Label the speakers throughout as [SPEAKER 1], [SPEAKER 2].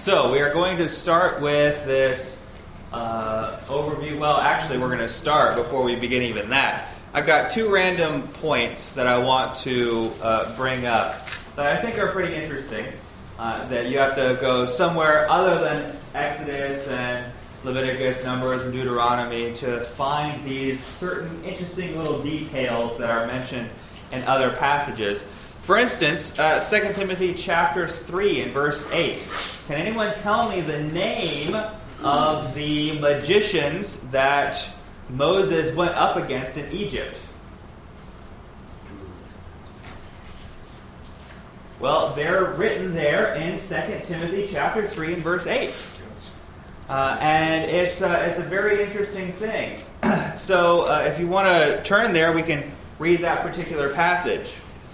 [SPEAKER 1] So we are going to start with this overview. Well, actually, we're going to start before we begin even that. I've got two random points that I want to bring up that I think are pretty interesting. That you have to go somewhere other than Exodus and Leviticus, Numbers, and Deuteronomy to find these certain interesting little details that are mentioned in other passages. For instance, 2 Timothy chapter 3 and verse 8. Can anyone tell me the name of the magicians that Moses went up against in Egypt? Well, they're written there in 2 Timothy chapter 3 and verse 8. And it's a very interesting thing. So if you want to turn there, we can read that particular passage.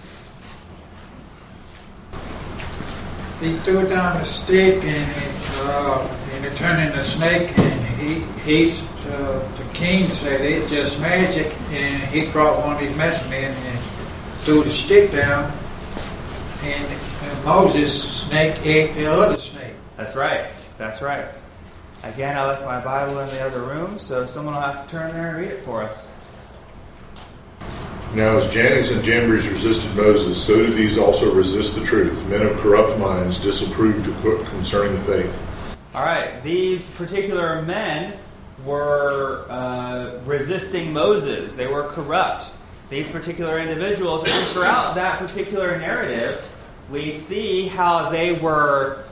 [SPEAKER 2] He threw down a stick and it turned into a snake, and the king said it's just magic, and he brought one of these medicine men and threw the stick down, and Moses' snake ate the other snake.
[SPEAKER 1] That's right. That's right. Again, I left my Bible in the other room, so someone will have to turn there and read it for us.
[SPEAKER 3] Now as Jannes and Jambres resisted Moses, so did these also resist the truth. Men of corrupt minds disapproved concerning the faith.
[SPEAKER 1] All right, these particular men were resisting Moses. They were corrupt. These particular individuals, and throughout that particular narrative, we see how they were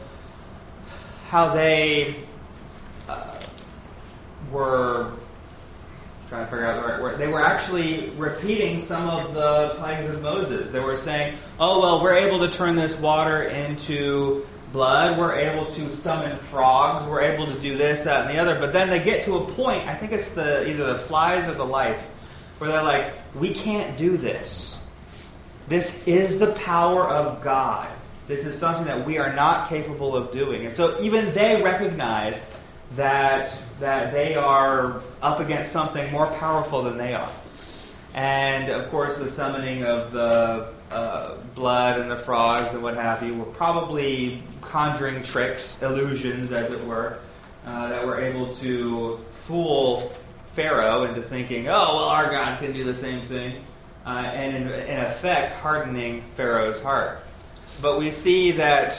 [SPEAKER 1] trying to figure out the right word. They were actually repeating some of the plagues of Moses. They were saying, oh, well, we're able to turn this water into blood. We're able to summon frogs. We're able to do this, that, and the other. But then they get to a point, I think it's either the flies or the lice, where they're like, we can't do this. This is the power of God. This is something that we are not capable of doing. And so even they recognize that they are up against something more powerful than they are. And, of course, the summoning of the blood and the frogs and what have you were probably conjuring tricks, illusions, as it were, that were able to fool Pharaoh into thinking, oh, well, our gods can do the same thing, and in effect hardening Pharaoh's heart. But we see that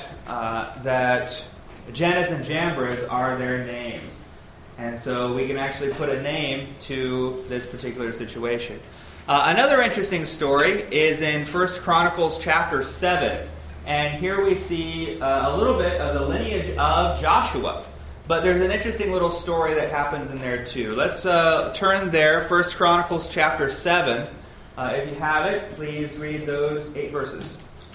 [SPEAKER 1] Jannes and Jambres are their names. And so we can actually put a name to this particular situation. Another interesting story is in 1 Chronicles chapter 7. And here we see a little bit of the lineage of Joshua. But there's an interesting little story that happens in there too. Let's turn there, 1 Chronicles chapter 7. If you have it, please read those 8 verses.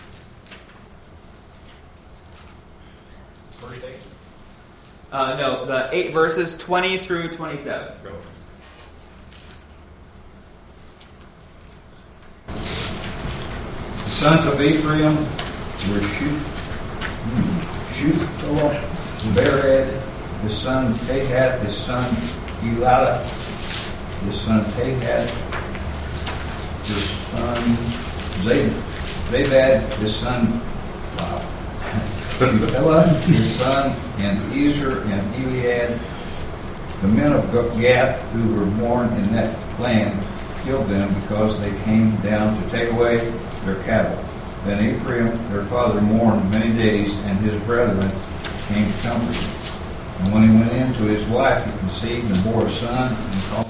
[SPEAKER 4] Verse 8?
[SPEAKER 1] No, the 8 verses, 20 through 27.
[SPEAKER 4] Go.
[SPEAKER 5] The sons of Ephraim were Shutha, Bered, his son Tahat, his son Eliah, his son Tahat, his son Zabad, his son Bela, his son, and Ezer and Eliad. The men of Gath who were born in that land killed them because they came down to take away their cattle. Then Ephraim, their father, mourned many days, and his brethren came to comfort him. And when he went in to his wife, he conceived and bore a son, and called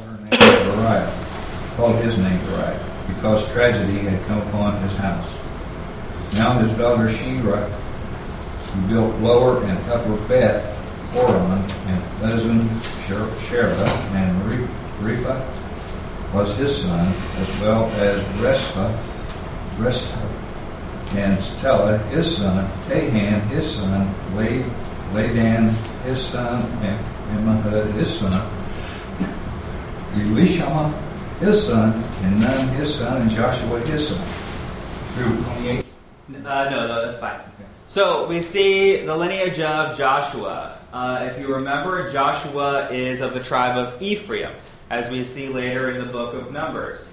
[SPEAKER 5] his name Beriah, because tragedy had come upon his house. Now his daughter Shira, who built lower and upper Beth Horon, and Uzan, Sherah, and Repha was his son, as well as Resta, and Stella his son, Tahan his son, Ladan his son, and Ammihud his son, Elishama his son, and Nun his son, and Joshua his son. Through 28.
[SPEAKER 1] No, that's fine. Okay. So we see the lineage of Joshua. If you remember, Joshua is of the tribe of Ephraim, as we see later in the book of Numbers.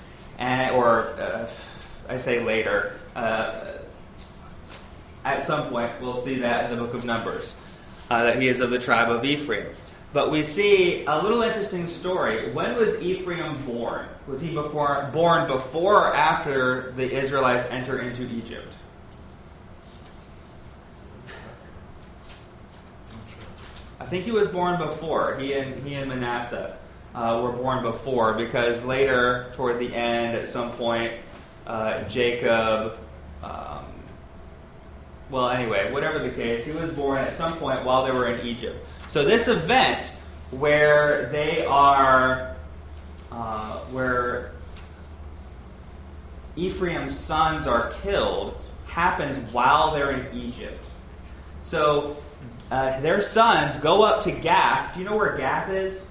[SPEAKER 1] I say later, at some point we'll see that in the book of Numbers. that he is of the tribe of Ephraim. But we see a little interesting story. When was Ephraim born? Was he born before or after the Israelites enter into Egypt? I think he was born before. He and Manasseh were born before, because later, toward the end, at some point, Jacob, well, anyway, whatever the case, he was born at some point while they were in Egypt. So this event where they are, where Ephraim's sons are killed, happens while they're in Egypt. So their sons go up to Gath. Do you know where Gath is?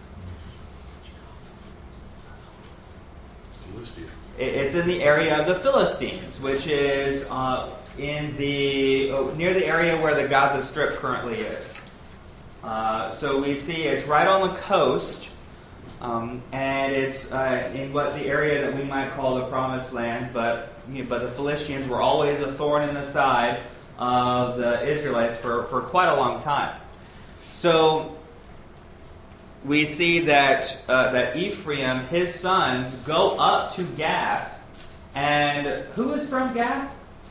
[SPEAKER 3] Philistia.
[SPEAKER 1] It's in the area of the Philistines, which is in the near the area where the Gaza Strip currently is. So we see it's right on the coast, and it's in what the area that we might call the Promised Land. But the Philistines were always a thorn in the side of the Israelites for quite a long time. So we see that that Ephraim, his sons, go up to Gath. And who is from Gath?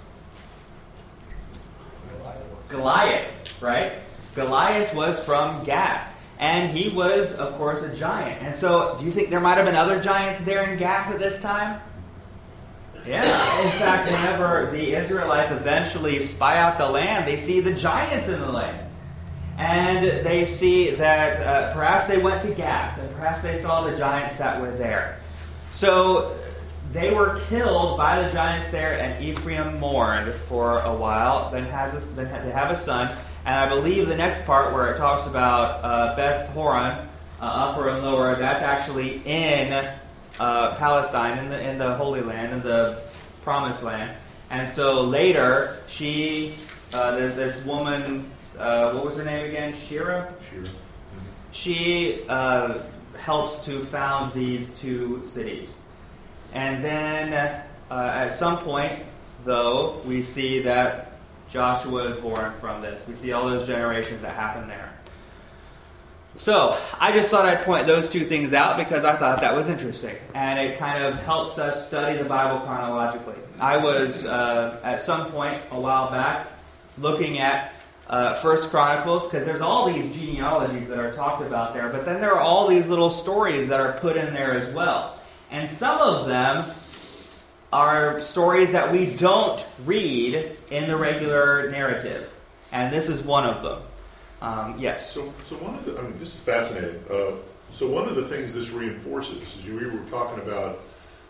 [SPEAKER 1] Goliath, right? Goliath was from Gath. And he was, of course, a giant. And so, do you think there might have been other giants there in Gath at this time? Yeah. In fact, whenever the Israelites eventually spy out the land, they see the giants in the land. And they see that perhaps they went to Gath, and perhaps they saw the giants that were there. So they were killed by the giants there, and Ephraim mourned for a while. Then they have a son, and I believe the next part where it talks about Beth Horon, upper and lower, that's actually in Palestine, in the Holy Land, in the Promised Land. And so later, this woman, what was her name again? Shira?
[SPEAKER 3] Shira. Mm-hmm.
[SPEAKER 1] She helps to found these two cities. And then at some point, though, we see that Joshua is born from this. We see all those generations that happen there. So I just thought I'd point those two things out because I thought that was interesting. And it kind of helps us study the Bible chronologically. I was, at some point a while back, looking at First Chronicles, because there's all these genealogies that are talked about there, but then there are all these little stories that are put in there as well. And some of them are stories that we don't read in the regular narrative. And this is one of them. Yes?
[SPEAKER 3] So one of the, this is fascinating. So one of the things this reinforces, as we were talking about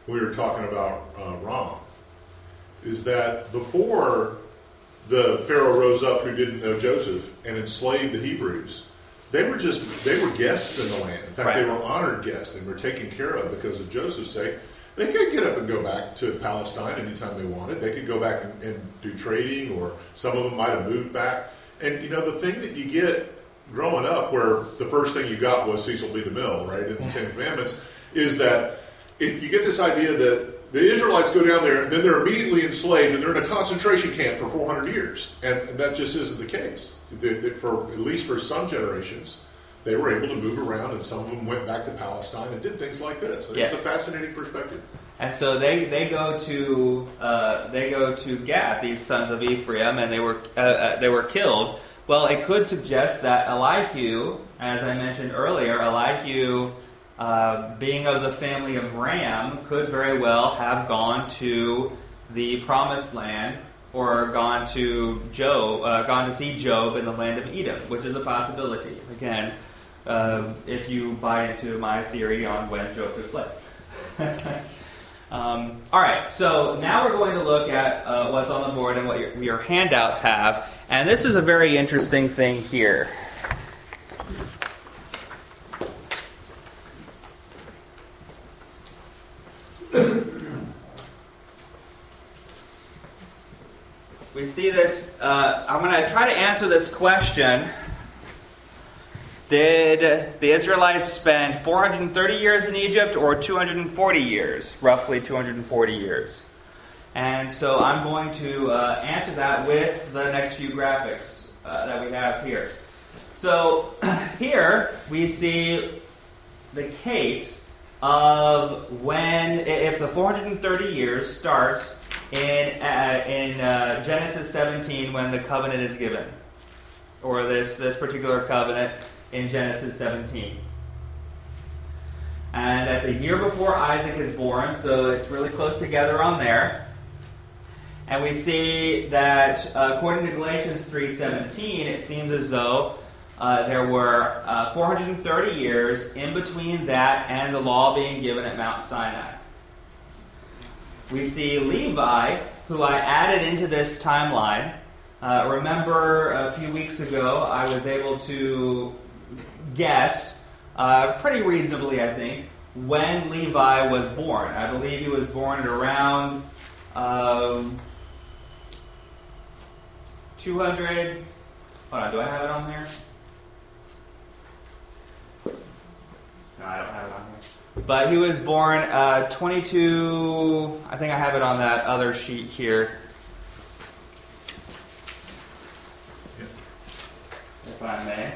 [SPEAKER 3] Ram, is that before the Pharaoh rose up who didn't know Joseph and enslaved the Hebrews, they were guests in the land. In fact,
[SPEAKER 1] right.
[SPEAKER 3] They were honored guests and were taken care of because of Joseph's sake. They could get up and go back to Palestine anytime they wanted. They could go back and do trading, or some of them might have moved back. And, the thing that you get growing up, where the first thing you got was Cecil B. DeMille, right, in the Ten Commandments, is that you get this idea that the Israelites go down there and then they're immediately enslaved and they're in a concentration camp for 400 years. And that just isn't the case. At least for some generations, they were able to move around, and some of them went back to Palestine and did things like this.
[SPEAKER 1] Yes.
[SPEAKER 3] It's a fascinating perspective.
[SPEAKER 1] And so they go to Gath, these sons of Ephraim, and they were killed. Well, it could suggest that Elihu, as I mentioned earlier, Elihu, being of the family of Ram, could very well have gone to the Promised Land, or gone to see Job in the land of Edom, which is a possibility. Again, if you buy into my theory on when Job took place. All right, so now we're going to look at what's on the board and what your handouts have. And this is a very interesting thing here. We see this, I'm going to try to answer this question. Did the Israelites spend 430 years in Egypt or 240 years? Roughly 240 years. And so I'm going to answer that with the next few graphics that we have here. So here we see the case of when, if the 430 years starts in Genesis 17 when the covenant is given, or this particular covenant in Genesis 17. And that's a year before Isaac is born, so it's really close together on there. And we see that according to Galatians 3:17, it seems as though there were 430 years in between that and the law being given at Mount Sinai. We see Levi, who I added into this timeline. Remember a few weeks ago, I was able to guess pretty reasonably, I think, when Levi was born. I believe he was born at around 200. Hold on, do I have it on there? No, I don't have it on here. But he was born 22. I think I have it on that other sheet here. If I may.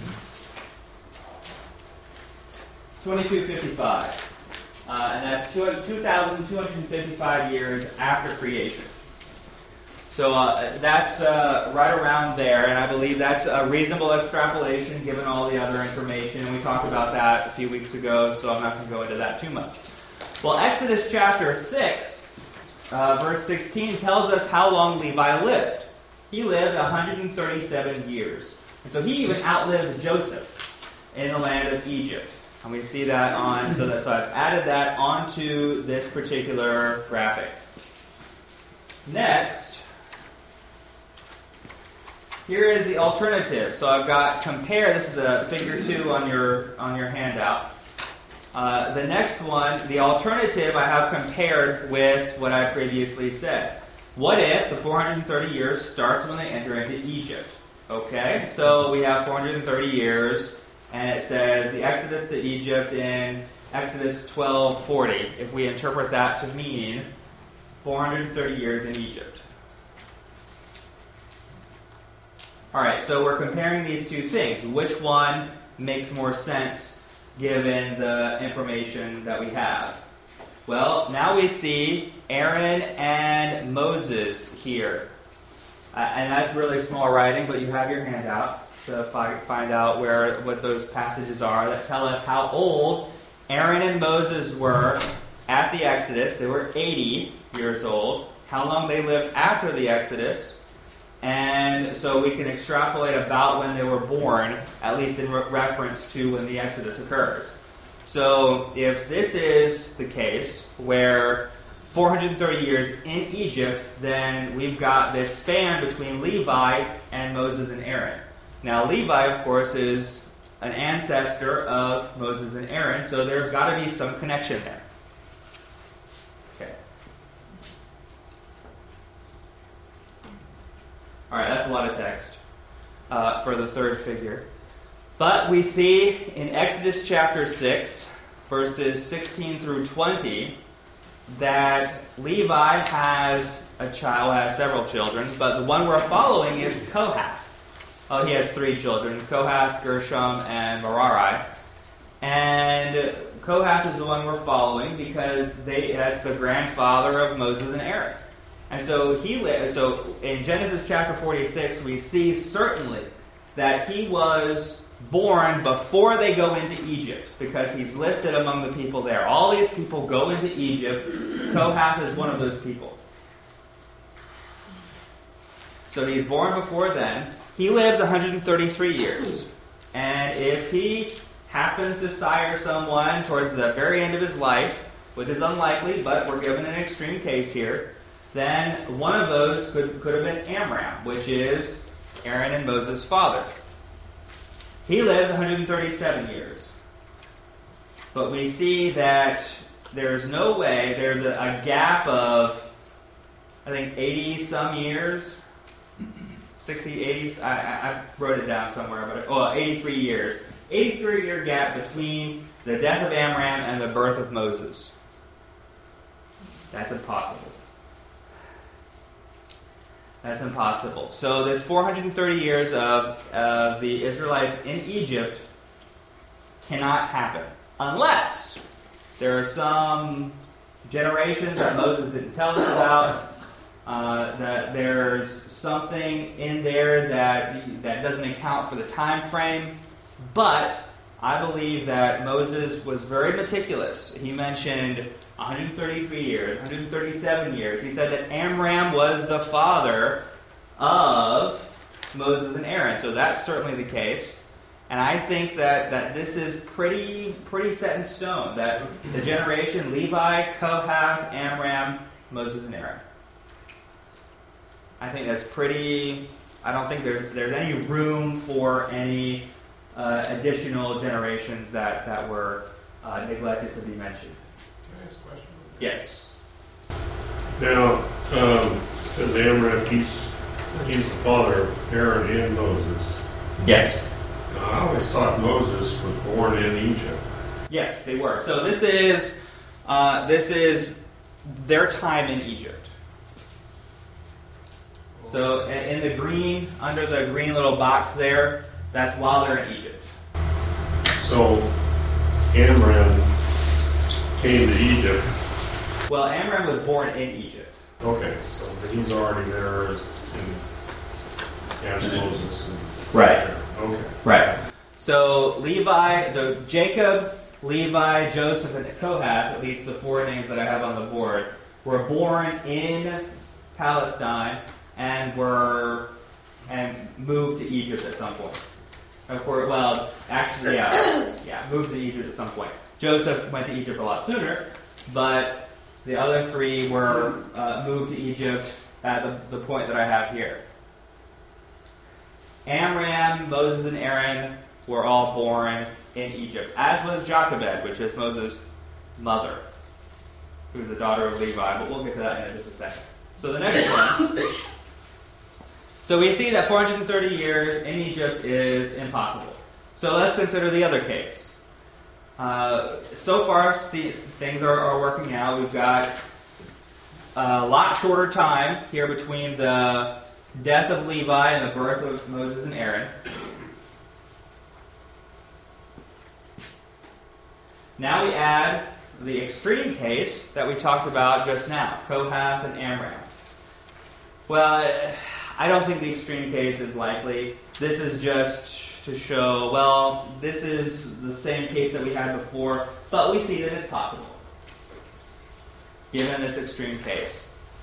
[SPEAKER 1] 2255. And that's 2,255 years after creation. So that's right around there, and I believe that's a reasonable extrapolation given all the other information. And we talked about that a few weeks ago, so I'm not going to go into that too much. Well, Exodus chapter 6, verse 16 tells us how long Levi lived. He lived 137 years. And so he even outlived Joseph in the land of Egypt. And we see that on, so I've added that onto this particular graphic. Next, here is the alternative. So I've got compare, this is the figure 2 on your handout. The next one, the alternative I have compared with what I previously said. What if the 430 years starts when they enter into Egypt? Okay, so we have 430 years, and it says the Exodus to Egypt in Exodus 12:40. If we interpret that to mean 430 years in Egypt. Alright, so we're comparing these two things. Which one makes more sense given the information that we have? Well, now we see Aaron and Moses here. And that's really small writing, but you have your handout to find out what those passages are that tell us how old Aaron and Moses were at the Exodus. They were 80 years old. How long they lived after the Exodus. And so we can extrapolate about when they were born, at least in reference to when the Exodus occurs. So if this is the case, where 430 years in Egypt, then we've got this span between Levi and Moses and Aaron. Now Levi, of course, is an ancestor of Moses and Aaron, so there's got to be some connection there. Okay. Alright, that's a lot of text for the third figure. But we see in Exodus chapter 6, verses 16 through 20, that Levi has several children, but the one we're following is Kohath. Oh, he has 3 children, Kohath, Gershom, and Merari. And Kohath is the one we're following because that's the grandfather of Moses and Aaron. And so so in Genesis chapter 46, we see certainly that he was born before they go into Egypt, because he's listed among the people there. All these people go into Egypt. Kohath is one of those people. So he's born before then. He lives 133 years. And if he happens to sire someone towards the very end of his life, which is unlikely, but we're given an extreme case here, then one of those could have been Amram, which is Aaron and Moses' father. He lives 137 years. But we see that there's no way, there's a gap of, I think, 80-some years, 60, 80, I wrote it down somewhere, but 83 years. 83-year gap between the death of Amram and the birth of Moses. That's impossible. That's impossible. So this 430 years of the Israelites in Egypt cannot happen unless there are some generations that Moses didn't tell us about, that there's something in there that doesn't account for the time frame. But I believe that Moses was very meticulous. He mentioned 133 years, 137 years. He said that Amram was the father of Moses and Aaron. So that's certainly the case. And I think that this is pretty set in stone, that the generation Levi, Kohath, Amram, Moses, and Aaron. I think that's pretty... I don't think there's any room for any additional generations that were neglected to be mentioned.
[SPEAKER 4] Can I ask a question?
[SPEAKER 1] Yes.
[SPEAKER 4] Now, it says Amram, he's the father of Aaron and Moses.
[SPEAKER 1] Yes.
[SPEAKER 4] Now, I always thought Moses was born in Egypt.
[SPEAKER 1] Yes, they were. So this is their time in Egypt. So in the green, under the green little box there, that's while they're in Egypt.
[SPEAKER 4] So Amram came to Egypt.
[SPEAKER 1] Well, Amram was born in Egypt.
[SPEAKER 4] Okay, so he's already there as Moses.
[SPEAKER 1] Right.
[SPEAKER 4] Okay.
[SPEAKER 1] Right. So Jacob, Levi, Joseph, and Kohath, at least the four names that I have on the board, were born in Palestine and moved to Egypt at some point. Of course, well, actually, moved to Egypt at some point. Joseph went to Egypt a lot sooner, but the other three were moved to Egypt at the point that I have here. Amram, Moses, and Aaron were all born in Egypt, as was Jochebed, which is Moses' mother, who is the daughter of Levi, but we'll get to that in just a second. So the next one. So we see that 430 years in Egypt is impossible. So let's consider the other case. So far, things are working out. We've got a lot shorter time here between the death of Levi and the birth of Moses and Aaron. Now we add the extreme case that we talked about just now, Kohath and Amram. Well, I don't think the extreme case is likely. This is just to show, well, this is the same case that we had before, but we see that it's possible, given this extreme case.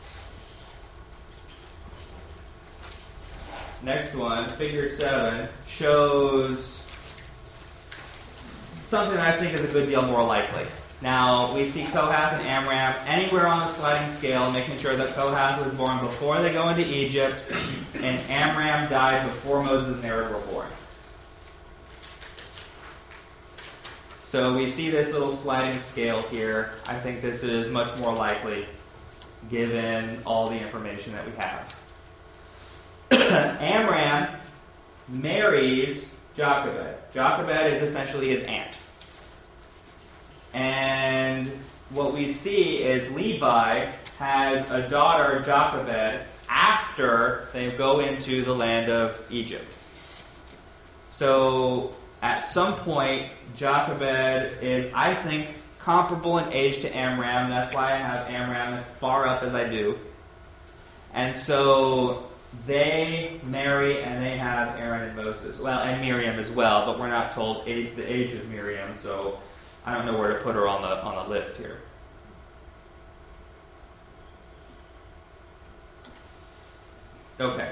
[SPEAKER 1] Next one, figure 7, shows something that I think is a good deal more likely. Now, we see Kohath and Amram anywhere on the sliding scale, making sure that Kohath was born before they go into Egypt, and Amram died before Moses and Aaron were born. So we see this little sliding scale here. I think this is much more likely, given all the information that we have. Amram marries Jochebed. Jochebed is essentially his aunt. And what we see is Levi has a daughter, Jochebed, after they go into the land of Egypt. So at some point, Jochebed is, I think, comparable in age to Amram. That's why I have Amram as far up as I do. And so they marry and they have Aaron and Moses. Well, and Miriam as well, but we're not told the age of Miriam, so I don't know where to put her on the list here. Okay.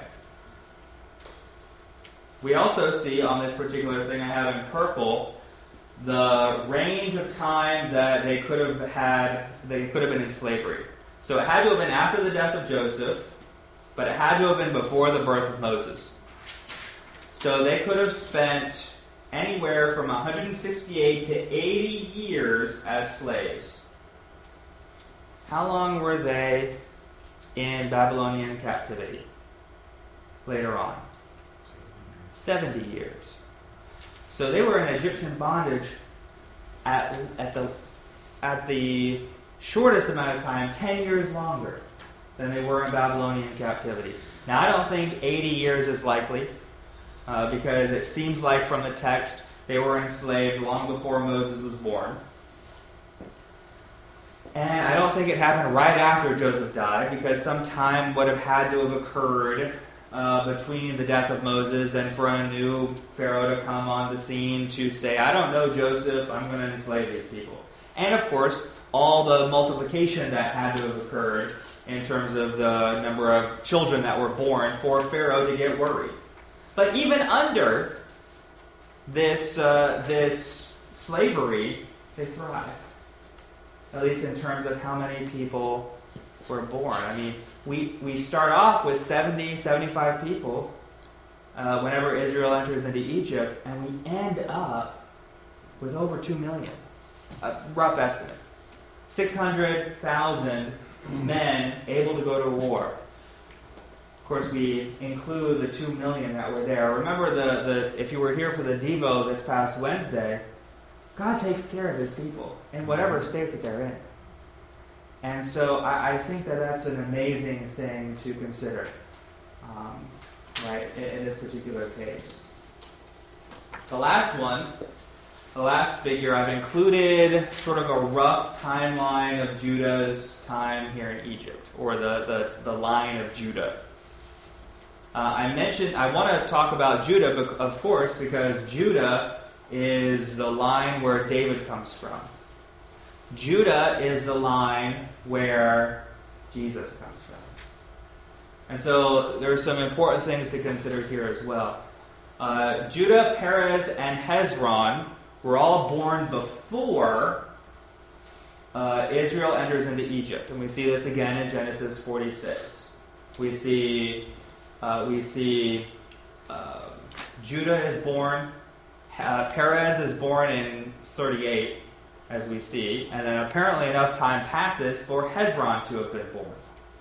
[SPEAKER 1] We also see on this particular thing I have in purple the range of time that they could have been in slavery. So it had to have been after the death of Joseph, but it had to have been before the birth of Moses. So they could have spent anywhere from 168 to 80 years as slaves. How long were they in Babylonian captivity later on? 70 years. So they were in Egyptian bondage at the shortest amount of time, 10 years longer than they were in Babylonian captivity. Now, I don't think 80 years is likely, because it seems like from the text they were enslaved long before Moses was born. And I don't think it happened right after Joseph died, because some time would have had to have occurred between the death of Moses and for a new Pharaoh to come on the scene to say, I don't know Joseph, I'm going to enslave these people. And of course, all the multiplication that had to have occurred in terms of the number of children that were born for Pharaoh to get worried. But even under this slavery, they thrived. At least in terms of how many people were born. I mean, we start off with 70, 75 people whenever Israel enters into Egypt, and we end up with over 2 million. A rough estimate. 600,000 men able to go to war. Of course, we include the 2 million that were there. Remember, if you were here for the Devo this past Wednesday, God takes care of His people in whatever state that they're in. And so I think that that's an amazing thing to consider, right, in this particular case. The last figure, I've included sort of a rough timeline of Judah's time here in Egypt, or the line of Judah. I want to talk about Judah, of course, because Judah is the line where David comes from. Judah is the line where Jesus comes from. And so there are some important things to consider here as well. Judah, Perez, and Hezron were all born before Israel enters into Egypt. And we see this again in Genesis 46. We see Judah is born. Perez is born in 38, as we see, and then apparently enough time passes for Hezron to have been born.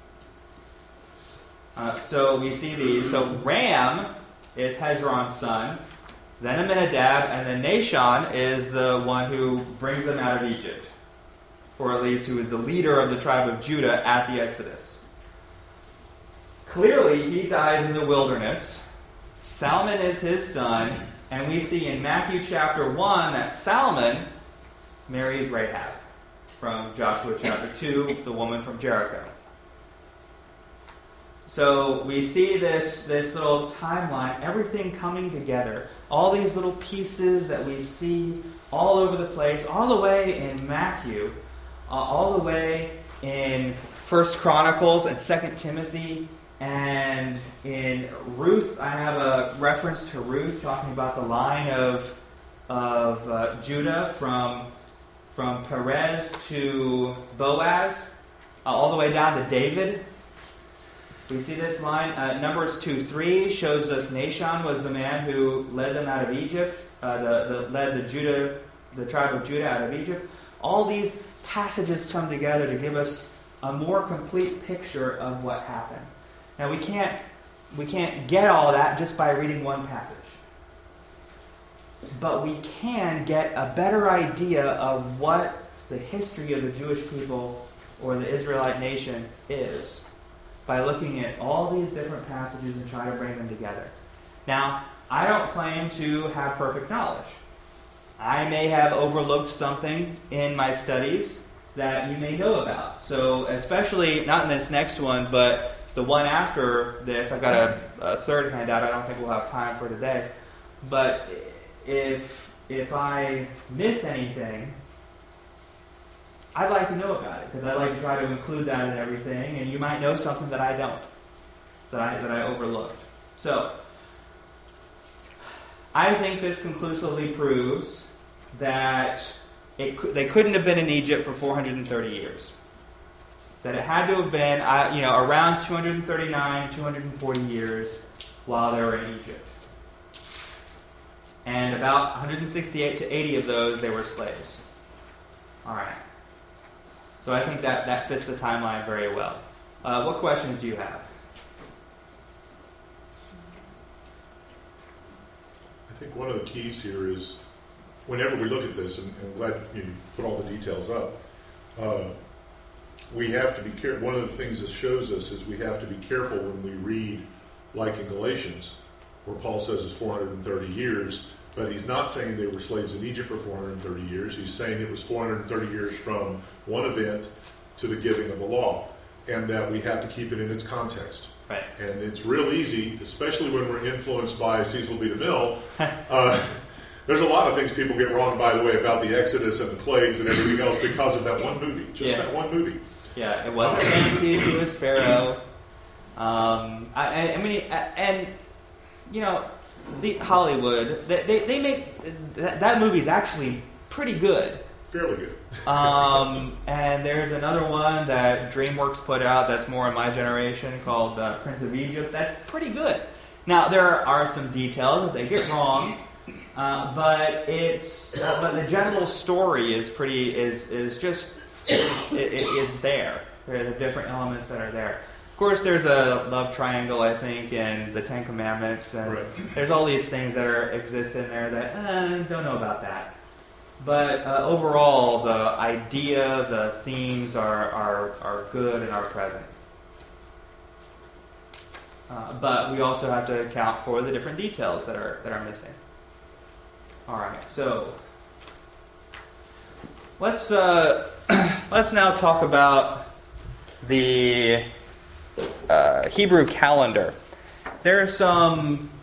[SPEAKER 1] So we see these. So Ram is Hezron's son, then Amminadab, and then Nahshon is the one who brings them out of Egypt, or at least who is the leader of the tribe of Judah at the Exodus. Clearly, he dies in the wilderness. Salmon is his son. And we see in Matthew chapter 1 that Salmon marries Rahab from Joshua chapter 2, the woman from Jericho. So we see this little timeline, everything coming together. All these little pieces that we see all over the place, all the way in Matthew, all the way in 1 Chronicles and 2 Timothy, and in Ruth, I have a reference to Ruth talking about the line of Judah from Perez to Boaz, all the way down to David. We see this line. Numbers 2:3 shows us Nahshon was the man who led them out of Egypt, led the tribe of Judah out of Egypt. All these passages come together to give us a more complete picture of what happened. Now we can't get all of that just by reading one passage. But we can get a better idea of what the history of the Jewish people or the Israelite nation is by looking at all these different passages and trying to bring them together. Now, I don't claim to have perfect knowledge. I may have overlooked something in my studies that you may know about. So especially, not in this next one, but the one after this, I've got a third handout. I don't think we'll have time for today. But if I miss anything, I'd like to know about it, because I'd like to try to include that in everything. And you might know something that I don't, that I overlooked. So I think this conclusively proves that they couldn't have been in Egypt for 430 years. That it had to have been around 239, 240 years while they were in Egypt. And about 168 to 80 of those, they were slaves. All right. So I think that fits the timeline very well. What questions do you have?
[SPEAKER 3] I think one of the keys here is, whenever we look at this, and I'm glad you put all the details up, we have to be careful. One of the things this shows us is we have to be careful when we read, like in Galatians, where Paul says it's 430 years, but he's not saying they were slaves in Egypt for 430 years. He's saying it was 430 years from one event to the giving of the law, and that we have to keep it in its context.
[SPEAKER 1] Right.
[SPEAKER 3] And it's real easy, especially when we're influenced by Cecil B. DeMille. There's a lot of things people get wrong, by the way, about the Exodus and the plagues and everything else because of that one movie. Just that one movie.
[SPEAKER 1] Yeah, it wasn't Ramses, it was Pharaoh. I mean, and you know, Hollywood, they make that movie's actually pretty good.
[SPEAKER 3] Fairly good.
[SPEAKER 1] And there's another one that DreamWorks put out that's more in my generation called Prince of Egypt. That's pretty good. Now there are some details that they get wrong, but the general story is just there. There are the different elements that are there. Of course, there's a love triangle, I think, in the Ten Commandments, and there's all these things that exist in there that don't know about that. But overall, the idea, the themes are good and are present. But we also have to account for the different details that are missing. All right, so let's now talk about the Hebrew calendar. There are some.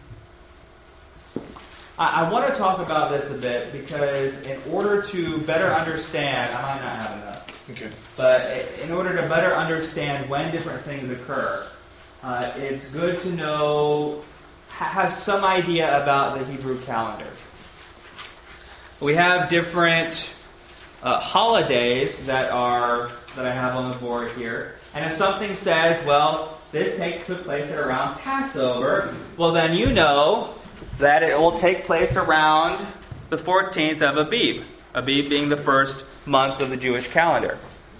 [SPEAKER 1] I want to talk about this a bit because in order to better understand, I might not have enough.
[SPEAKER 3] Okay.
[SPEAKER 1] But in order to better understand when different things occur, it's good to know, have some idea about the Hebrew calendar. We have different holidays that I have on the board here. And if something says, well, this took place at around Passover, well then you know that it will take place around the 14th of Abib. Abib being the first month of the Jewish calendar.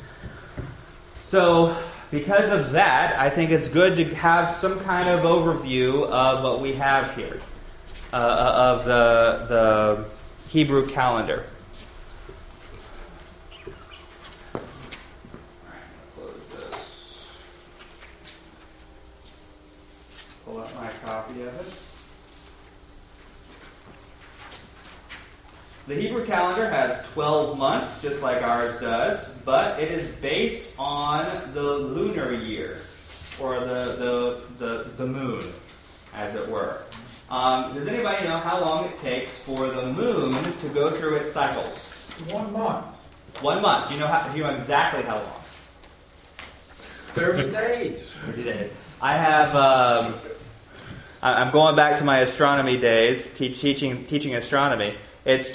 [SPEAKER 1] So, because of that, I think it's good to have some kind of overview of what we have here, of the Hebrew calendar. Pull up my copy of it. The Hebrew calendar has 12 months, just like ours does, but it is based on the lunar year, or the moon, as it were. Does anybody know how long it takes for the moon to go through its cycles?
[SPEAKER 2] 1 month.
[SPEAKER 1] 1 month. Do you know exactly how long?
[SPEAKER 2] 30 days.
[SPEAKER 1] 30 days. I have. I'm going back to my astronomy days, teaching astronomy. It's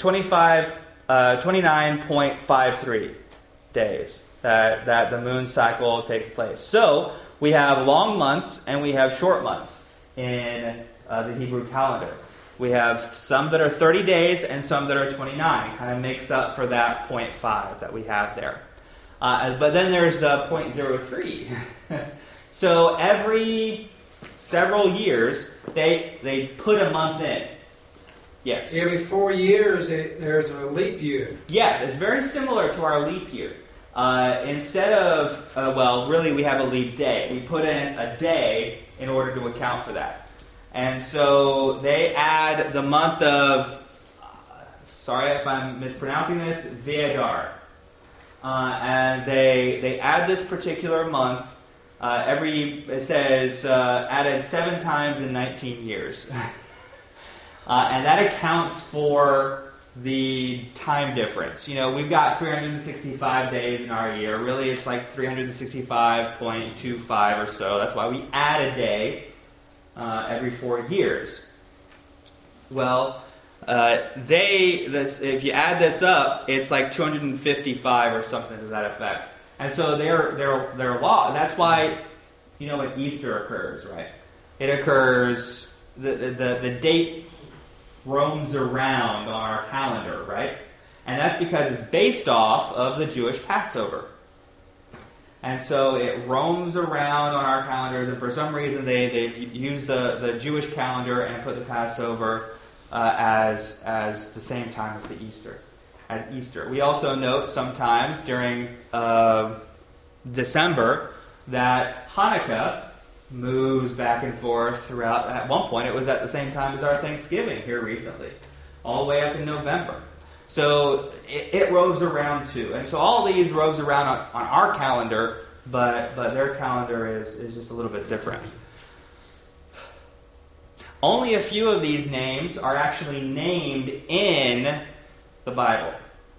[SPEAKER 1] 29.53 days that the moon cycle takes place. So we have long months and we have short months in the Hebrew calendar. We have some that are 30 days and some that are 29. Kind of makes up for that 0.5 that we have there. But then there's the 0.03. So every several years, they put a month in. Yes.
[SPEAKER 2] Every 4 years, there's a leap year.
[SPEAKER 1] Yes, it's very similar to our leap year. Instead of, really we have a leap day. We put in a day in order to account for that. And so they add the month of, sorry if I'm mispronouncing this, Ve'adar. And they add this particular month. It says added 7 times in 19 years. And that accounts for the time difference. You know, we've got 365 days in our year. Really, it's like 365.25 or so. That's why we add a day every 4 years. Well, if you add this up, it's like 255 or something to that effect. And so they're law. That's why, you know, when Easter occurs, right? It occurs, the date roams around on our calendar, right? And that's because it's based off of the Jewish Passover. And so it roams around on our calendars, and for some reason they've used the Jewish calendar and put the Passover as the same time as Easter. We also note sometimes during December that Hanukkah moves back and forth throughout. At one point, it was at the same time as our Thanksgiving here recently, all the way up in November. So it roves around too. And so all these roves around on our calendar, but their calendar is just a little bit different. Only a few of these names are actually named in the Bible.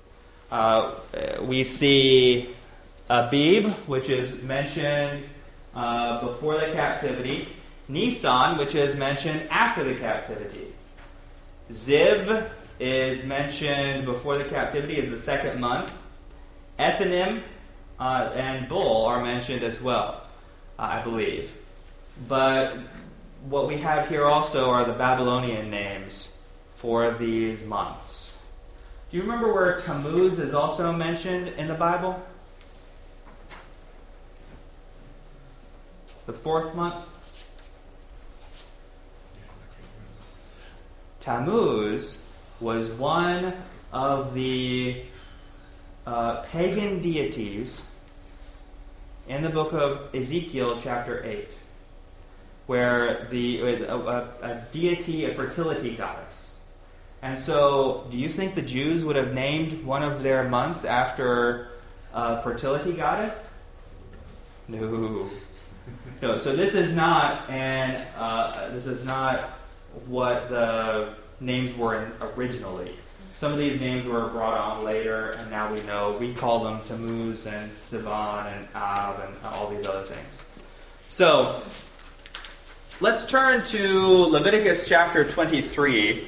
[SPEAKER 1] We see Abib, which is mentioned before the captivity. Nisan, which is mentioned after the captivity. Ziv is mentioned before the captivity as the second month. Ethanim and Bul are mentioned as well, I believe. But what we have here also are the Babylonian names for these months. Do you remember where Tammuz is also mentioned in the Bible? The fourth month? Tammuz was one of the pagan deities in the book of Ezekiel chapter 8, where a deity, a fertility goddess. And so, do you think the Jews would have named one of their months after a fertility goddess? No. No. So this is not what the names were originally. Some of these names were brought on later, and now we know. We call them Tammuz and Sivan and Av and all these other things. So, let's turn to Leviticus chapter 23.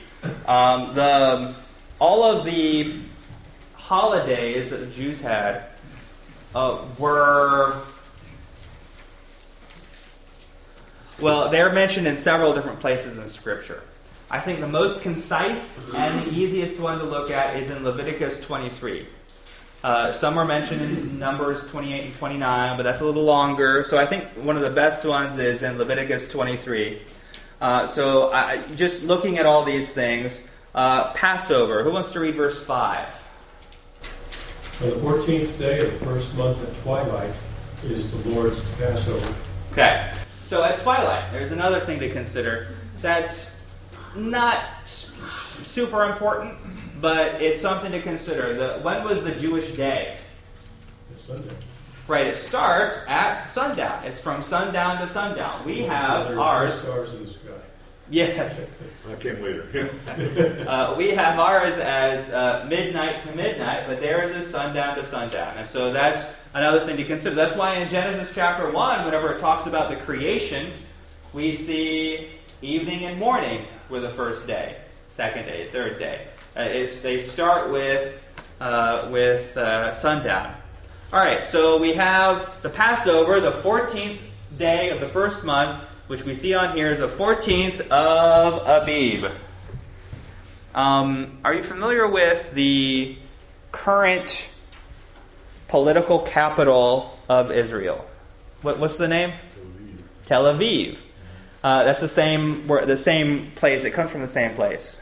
[SPEAKER 1] All of the holidays that the Jews had they're mentioned in several different places in Scripture. I think the most concise and the easiest one to look at is in Leviticus 23. Some are mentioned in Numbers 28 and 29, but that's a little longer. So I think one of the best ones is in Leviticus 23. Just looking at all these things, Passover. Who wants to read verse 5?
[SPEAKER 4] On the 14th day of the first month at twilight is the Lord's Passover.
[SPEAKER 1] Okay. So at twilight, there's another thing to consider that's not super important, but it's something to consider. When was the Jewish day?
[SPEAKER 4] It's Sunday.
[SPEAKER 1] Right, it starts at sundown. It's from sundown to sundown. We have ours.
[SPEAKER 4] Stars in the sky.
[SPEAKER 1] Yes.
[SPEAKER 3] I can't wait.
[SPEAKER 1] We have ours as midnight to midnight, but theirs is sundown to sundown. And so that's another thing to consider. That's why in Genesis chapter 1, whenever it talks about the creation, we see evening and morning were the first day, second day, third day. They start with sundown. All right, so we have the Passover, the 14th day of the first month, which we see on here is the 14th of Abib. Are you familiar with the current political capital of Israel? What's the name? Tel Aviv. That's the same place. It comes from the same place.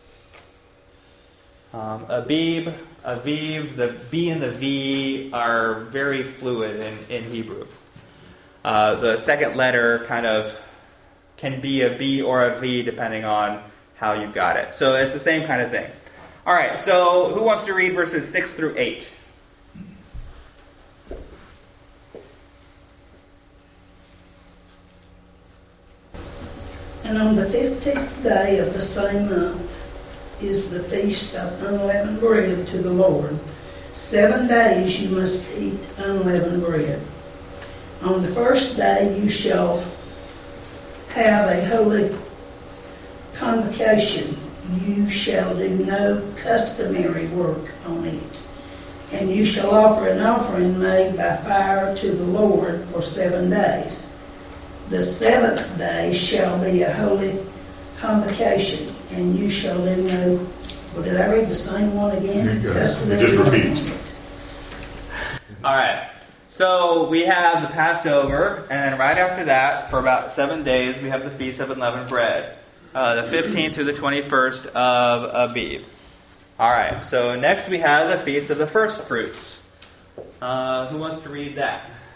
[SPEAKER 1] Abib, Aviv, the B and the V are very fluid in Hebrew. The second letter kind of can be a B or a V depending on how you've got it. So it's the same kind of thing. All right, so who wants to read verses 6 through 8?
[SPEAKER 6] And on the 15th day of the same month is the feast of unleavened bread to the Lord. 7 days you must eat unleavened bread. On the first day you shall have a holy convocation. You shall do no customary work on it. And you shall offer an offering made by fire to the Lord for 7 days. The 7th day shall be a holy convocation, and you shall do no... Well, did I read the same one again?
[SPEAKER 3] It just repeats.
[SPEAKER 1] All right. So we have the Passover, and then right after that, for about 7 days, we have the Feast of Unleavened Bread, the 15th through the 21st of Abib. All right. So next we have the Feast of the First Fruits. Who wants to read that?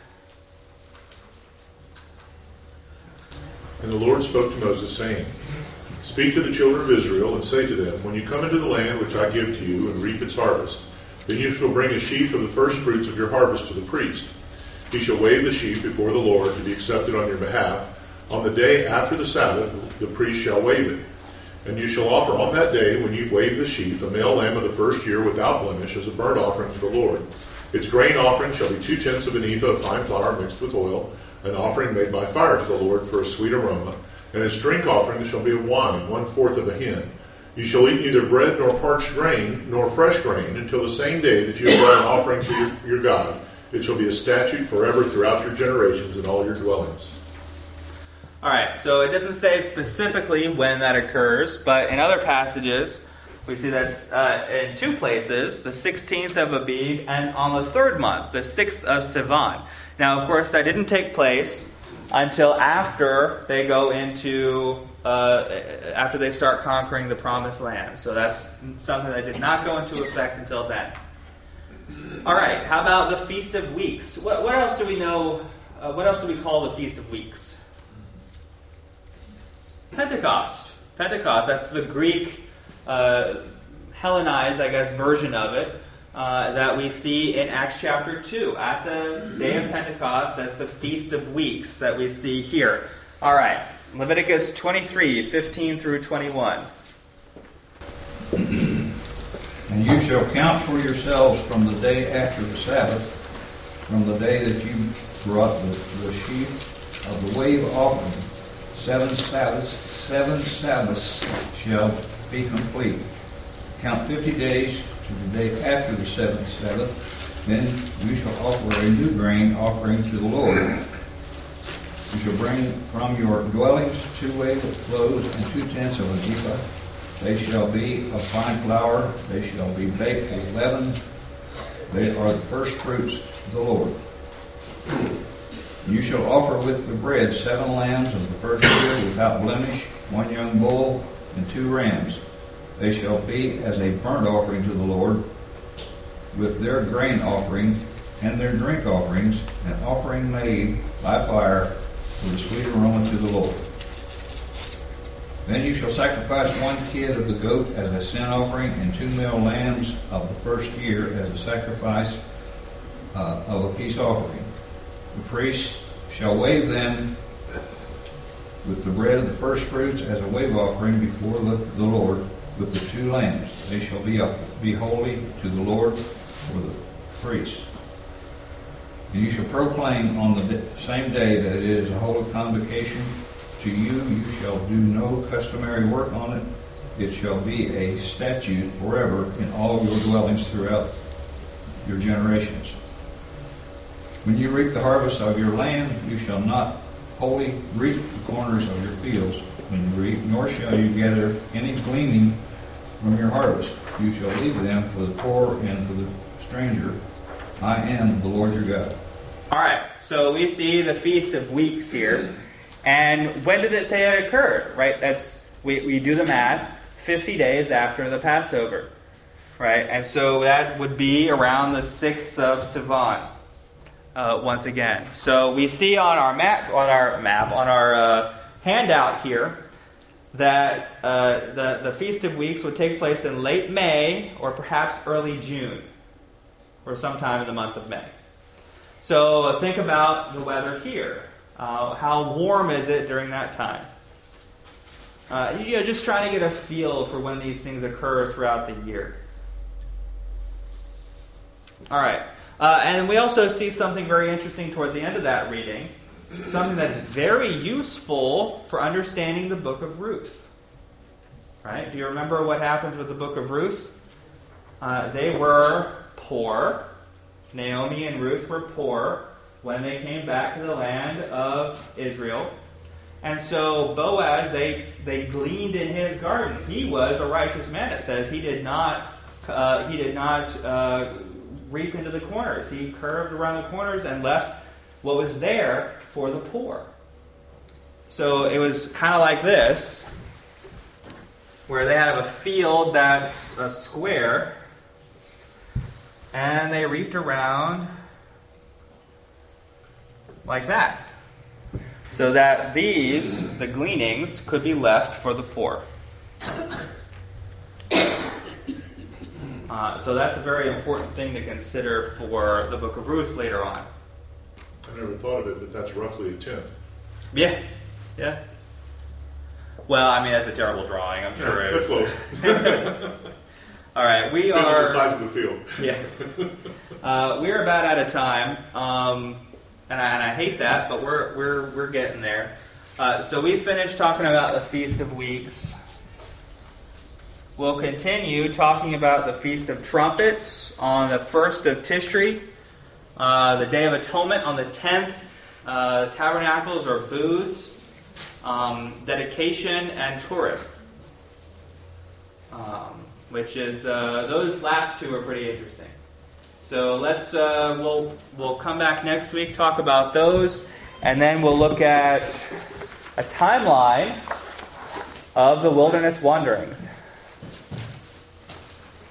[SPEAKER 3] And the Lord spoke to Moses, saying, Speak to the children of Israel, and say to them, When you come into the land which I give to you, and reap its harvest, then you shall bring a sheaf of the first fruits of your harvest to the priest. He shall wave the sheaf before the Lord to be accepted on your behalf. On the day after the Sabbath, the priest shall wave it. And you shall offer on that day, when you wave the sheaf, a male lamb of the first year without blemish as a burnt offering to the Lord. Its grain offering shall be 2/10 of an ephah of fine flour mixed with oil, an offering made by fire to the Lord for a sweet aroma. And its drink offering shall be of wine, 1/4 of a hin. You shall eat neither bread nor parched grain, nor fresh grain, until the same day that you have brought an offering to your God. It shall be a statute forever throughout your generations in all your dwellings.
[SPEAKER 1] All right, so it doesn't say specifically when that occurs, but in other passages, we see that's in two places, the 16th of Abib and on the third month, the 6th of Sivan. Now, of course, that didn't take place until after they go into, after they start conquering the Promised Land. So that's something that did not go into effect until then. All right, how about the Feast of Weeks? What else do we know? What else do we call the Feast of Weeks? Pentecost. Pentecost, that's the Greek Hellenized, I guess, version of it that we see in Acts chapter 2. At the day of Pentecost, that's the Feast of Weeks that we see here. All right, Leviticus 23, 15 through 21.
[SPEAKER 5] And you shall count for yourselves from the day after the Sabbath, from the day that you brought the sheaf of the wave offering. 7 Sabbaths shall be complete. Count 50 days to the day after the 7th Sabbath. Then you shall offer a new grain offering to the Lord. You shall bring from your dwellings 2 waves of loaves and 2/10 of an ephah. They shall be of fine flour. They shall be baked with leaven. They are the first fruits of the Lord. You shall offer with the bread 7 lambs of the first year without blemish, 1 young bull, and 2 rams. They shall be as a burnt offering to the Lord, with their grain offering and their drink offerings, an offering made by fire for a sweet aroma to the Lord. Then you shall sacrifice 1 kid of the goat as a sin offering, and 2 male lambs of the first year as a sacrifice of a peace offering. The priest shall wave them with the bread of the first fruits as a wave offering before the Lord with the 2 lambs. They shall be holy to the Lord for the priest. And you shall proclaim on the same day that it is a holy convocation to you. You shall do no customary work on it. It shall be a statute forever in all your dwellings throughout your generations. When you reap the harvest of your land, you shall not wholly reap the corners of your fields when you reap, nor shall you gather any gleaning from your harvest. You shall leave them for the poor and for the stranger. I am the Lord your God.
[SPEAKER 1] All right, so we see the Feast of Weeks here. And when did it say it occurred? Right, we do the math, 50 days after the Passover. Right, and so that would be around the 6th of Sivan. Once again. So we see on our handout here, that the Feast of Weeks would take place in late May or perhaps early June, or sometime in the month of May. So think about the weather here. How warm is it during that time? Just trying to get a feel for when these things occur throughout the year. All right. And we also see something very interesting toward the end of that reading, something that's very useful for understanding the book of Ruth. Right? Do you remember what happens with the book of Ruth? They were poor. Naomi and Ruth were poor when they came back to the land of Israel. And so Boaz, they gleaned in his garden. He was a righteous man. It says he did not reap into the corners. He curved around the corners and left what was there for the poor. So it was kind of like this, where they have a field that's a square, and they reaped around like that. so that these, the gleanings, could be left for the poor. So that's a very important thing to consider for the book of Ruth later on.
[SPEAKER 3] I never thought of it, but that's roughly a tenth.
[SPEAKER 1] Yeah. Well, I mean, that's a terrible drawing, I'm sure it
[SPEAKER 3] But
[SPEAKER 1] is.
[SPEAKER 3] close.
[SPEAKER 1] All right, we
[SPEAKER 3] Depends on
[SPEAKER 1] are...
[SPEAKER 3] the size of the field.
[SPEAKER 1] Yeah. We're about out of time, and I hate that, but we're getting there. So we finished talking about the Feast of Weeks. We'll continue talking about the Feast of Trumpets on the 1st of Tishri, the Day of Atonement on the 10th, Tabernacles or Booths, Dedication, and Purim. Which is, those last two are pretty interesting. So let's, we'll come back next week, talk about those, and then we'll look at a timeline of the wilderness wanderings.